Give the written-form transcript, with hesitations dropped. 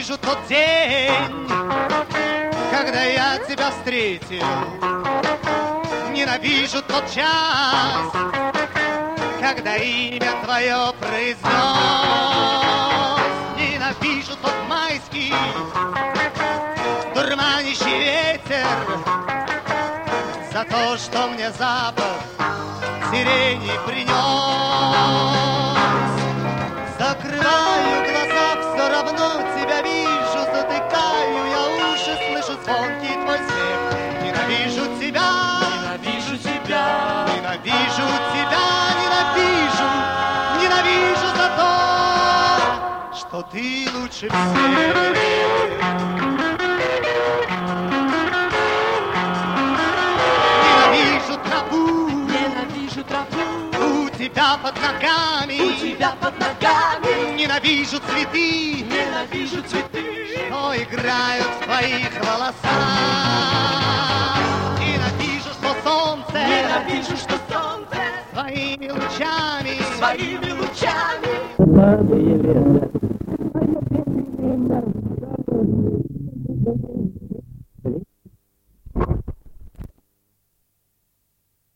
Ненавижу тот день, когда я тебя встретил. Ненавижу тот час, когда имя твое произнес. Ненавижу тот майский дурманящий ветер за то, что мне запах сирени принес. Закрываю глаза, все равно тебя вижу, затыкаю я уши, слышу звонкий твой смех. Ненавижу тебя, Ненавижу тебя, ненавижу тебя, ненавижу, ненавижу за то, что ты лучше всех. Ненавижу траву, ненавижу траву, у тебя под ногами, у тебя под ногами. ненавижу цветы, Ненавижу цветы, что играют в твоих волосах. Ненавижу, что солнце ненавижу, что солнце своими лучами своими лучами Слабые лето, а я